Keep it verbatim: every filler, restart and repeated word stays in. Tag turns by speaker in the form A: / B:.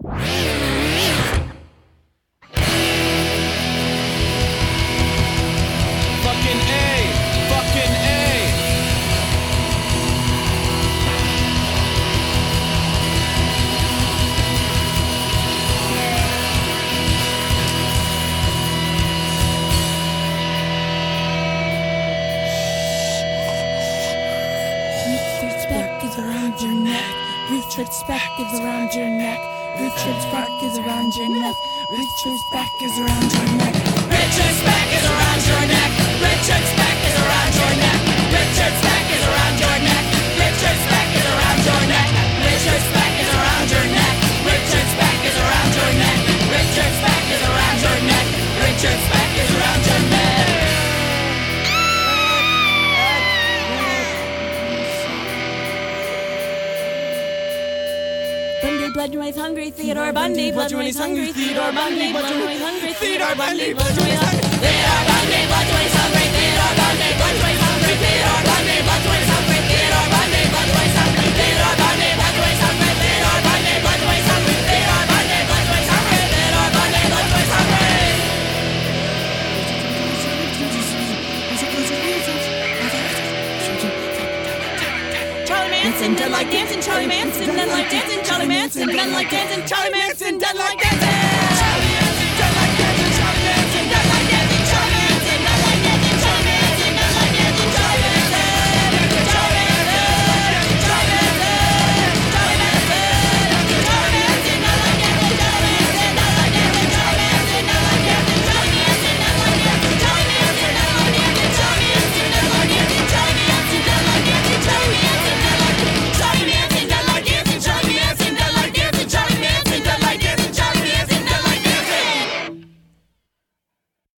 A: Fucking A, fucking A.
B: Richard's back is around your neck. Richard's back is around your neck. Richard's back is around your neck. Richard's back is around your neck.
C: Richard's back is around your neck. Richard's back is around your neck. Richard's back is around your neck. Richard's back is around your neck. Richard's back is around your neck. Richard's back is around your neck. Richard's back is around your neck. Richard's back is around your neck.
B: Bundy, blood when he's hungry. Theodore Bundy, blood when he's hungry. Theodore Bundy, blood when he's hungry. Theodore Bundy, blood when he's hungry.
C: Theodore Bundy, blood when he's hungry. Theodore Bundy, blood when he's hungry. Theodore Bundy, blood when he's hungry. Theodore Bundy, blood when he's hungry. Theodore Bundy, blood when he's hungry. Theodore Bundy, blood when he's hungry. Theodore Bundy, blood when he's hungry. Theodore Bundy, blood when he's hungry.
B: Charlie Manson, done like dancing. Charlie Manson, done like dancing. Charlie Manson, done like dancing. Charlie Manson.